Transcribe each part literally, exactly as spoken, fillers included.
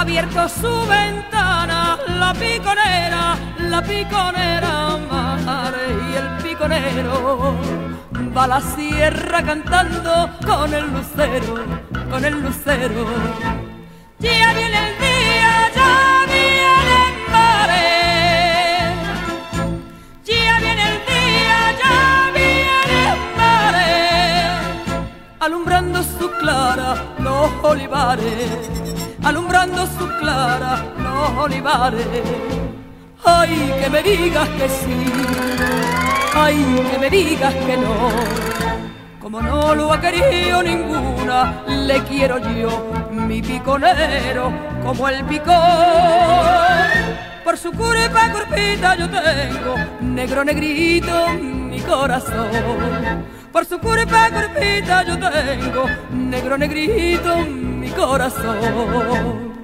abierto su ventana, la piconera, la piconera mar, y el piconero va a la sierra cantando con el lucero, con el lucero. Ya viene el día, ya viene el mare, ya viene el día, ya viene el mare, alumbrando su clara los olivares, alumbrando su clara los olivares. Ay, que me digas que sí, ay, que me digas que no. Como no lo ha querido ninguna, le quiero yo, mi piconero, como el picón. Por su culpa corpita yo tengo, negro negrito mi corazón. Por su culpa corpita yo tengo, negro negrito mi corazón.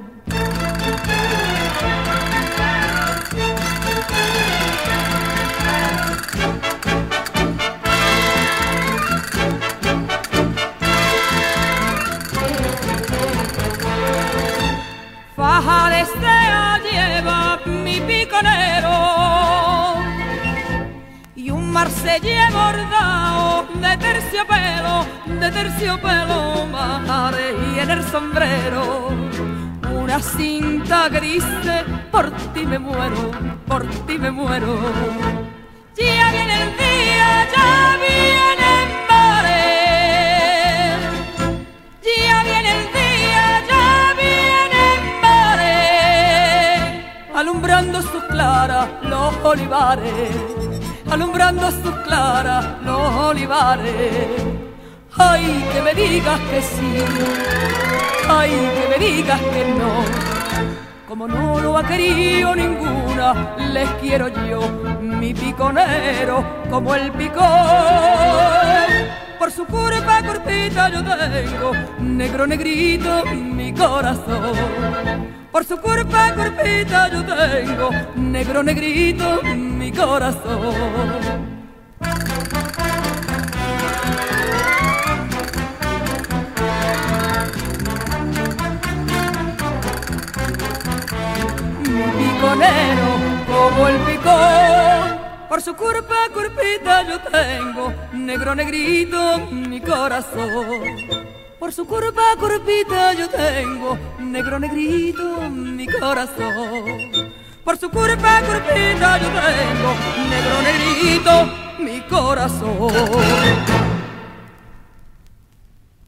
Faja de estea lleva mi piconero y un marsellé bordado de terciopelo, de terciopelo mare, y en el sombrero una cinta gris, por ti me muero, por ti me muero. Ya viene el día, ya viene el mare, ya viene el día, ya viene el mare, alumbrando sus claras los olivares, alumbrando sus claras los olivares. Ay, que me digas que sí, ay, que me digas que no. Como no lo ha querido ninguna, les quiero yo, mi piconero, como el picón. Por su culpa corpita yo tengo, negro negrito mi corazón. Por su culpa corpita yo tengo, negro negrito mi corazón. Piconero como el picón, por su culpa culpita yo tengo, negro negrito mi corazón. Por su culpa culpita yo tengo, negro negrito mi corazón. Por su culpa culpita yo tengo, negro negrito mi corazón.